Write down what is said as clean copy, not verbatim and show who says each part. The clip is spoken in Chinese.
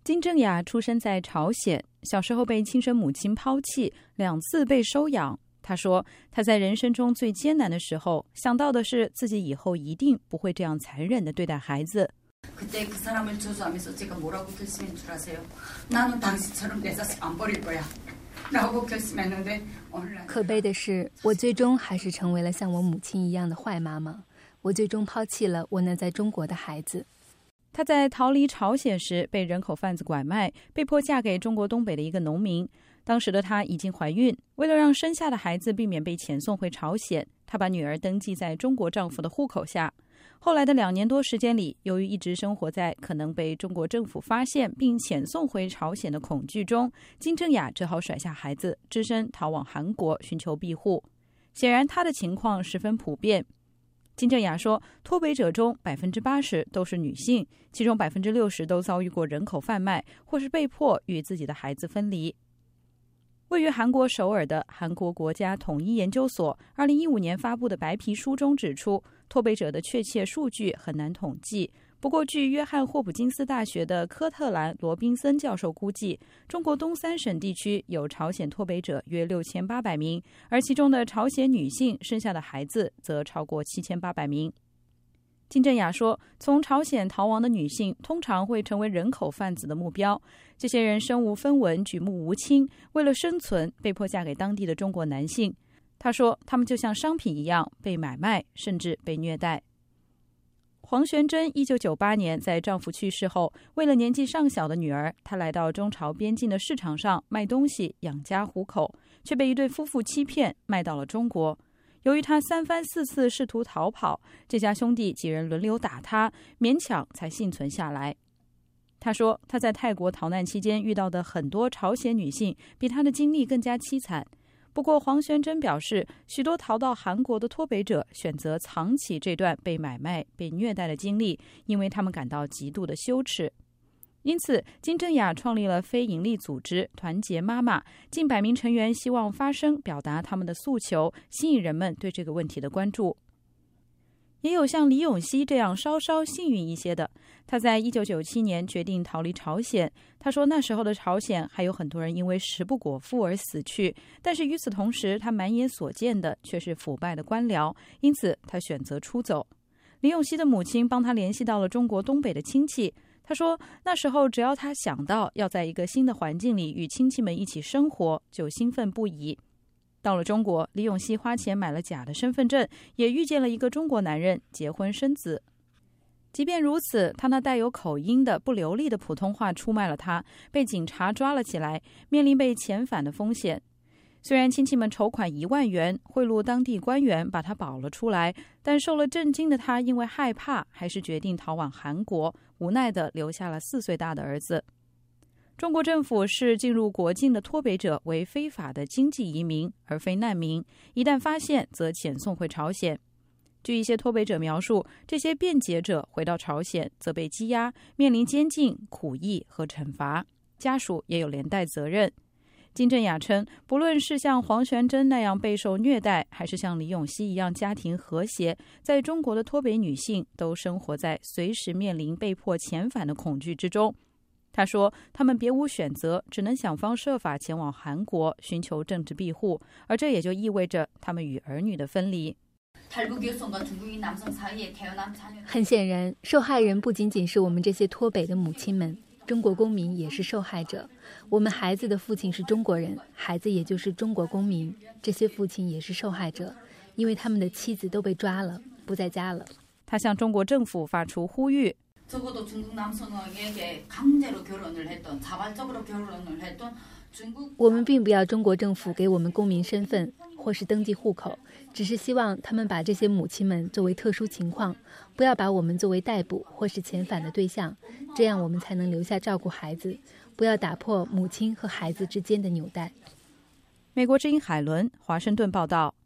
Speaker 1: 金正雅出生在朝鲜，小时候被亲生母亲抛弃，2次被收养。他说，他在人生中最艰难的时候，想到的是自己以后一定不会这样残忍地对待孩子。
Speaker 2: 그때 그 사람을 저주하면서 제가 뭐라고 결심한 줄 아세요? 나는 당신처럼 내 자식 안 버릴 거야. 라고 결심했는데
Speaker 3: 可悲的是，我最终还是成为了像我母亲一样的坏妈妈。我最终抛弃了我那在中国的孩子。
Speaker 1: 他在逃离朝鲜时被人口贩子拐卖，被迫嫁给中国东北的一个农民。当时的她已经怀孕，为了让生下的孩子避免被遣送回朝鲜，她把女儿登记在中国丈夫的户口下。后来的2年多时间里，由于一直生活在可能被中国政府发现并遣送回朝鲜的恐惧中，金正雅只好甩下孩子，只身逃往韩国寻求庇护。显然，她的情况十分普遍。金正雅说，脱北者中80%都是女性，其中60%都遭遇过人口贩卖，或是被迫与自己的孩子分离。位于韩国首尔的韩国国家统一研究所2015年发布的白皮书中指出，脱北者的确切数据很难统计。不过，据约翰霍普金斯大学的科特兰·罗宾森教授估计，中国东3省地区有朝鲜脱北者约6800名，而其中的朝鲜女性生下的孩子则超过7800名。金正雅说，从朝鲜逃亡的女性通常会成为人口贩子的目标。这些人身无分文，举目无亲，为了生存被迫嫁给当地的中国男性。他说，他们就像商品一样被买卖，甚至被虐待。黄玄珍1998年在丈夫去世后，为了年纪尚小的女儿，她来到中朝边境的市场上卖东西养家糊口，却被一对夫妇欺骗，卖到了中国。由于她3番4次试图逃跑，这家兄弟几人轮流打她，勉强才幸存下来。她说，她在泰国逃难期间遇到的很多朝鲜女性比她的经历更加凄惨。不过，黄玄珍表示，许多逃到韩国的脱北者选择藏起这段被买卖、被虐待的经历，因为他们感到极度的羞耻。因此，金正雅创立了非营利组织团结妈妈，近100名成员希望发声，表达他们的诉求，吸引人们对这个问题的关注。也有像李永熙这样稍稍幸运一些的，他在1997年决定逃离朝鲜。他说，那时候的朝鲜还有很多人因为食不果腹而死去，但是与此同时，他满眼所见的却是腐败的官僚，因此他选择出走。李永熙的母亲帮他联系到了中国东北的亲戚。他说，那时候只要他想到要在一个新的环境里与亲戚们一起生活，就兴奋不已。到了中国，李永熙花钱买了假的身份证，也遇见了一个中国男人，结婚生子。即便如此，他那带有口音的不流利的普通话出卖了他，被警察抓了起来，面临被遣返的风险。虽然亲戚们筹款1万元，贿赂当地官员把他保了出来，但受了震惊的他因为害怕，还是决定逃往韩国，无奈地留下了4岁大的儿子。中国政府视进入国境的脱北者为非法的经济移民，而非难民，一旦发现则遣送回朝鲜。据一些脱北者描述，这些辩解者回到朝鲜则被羁押，面临监禁、苦役和惩罚，家属也有连带责任。金正雅称，不论是像黄玄珍那样备受虐待，还是像李永熙一样家庭和谐，在中国的脱北女性都生活在随时面临被迫遣返的恐惧之中。他说，他们别无选择，只能想方设法前往韩国寻求政治庇护，而这也就意味着他们与儿女的分离。
Speaker 3: 很显然，受害人不仅仅是我们这些脱北的母亲们，中国公民也是受害者。我们孩子的父亲是中国人，孩子也就是中国公民，这些父亲也是受害者，因为他们的妻子都被抓了，不在家了。
Speaker 1: 他向中国政府发出呼吁，
Speaker 3: 我们并不要中国政府给我们公民身份或是登记户口，只是希望他们把这些母亲们作为特殊情况，不要把我们作为逮捕或是遣返的对象，这样我们才能留下照顾孩子，不要打破母亲和孩子之间的纽带。
Speaker 1: 美国之音海伦，华盛顿报道。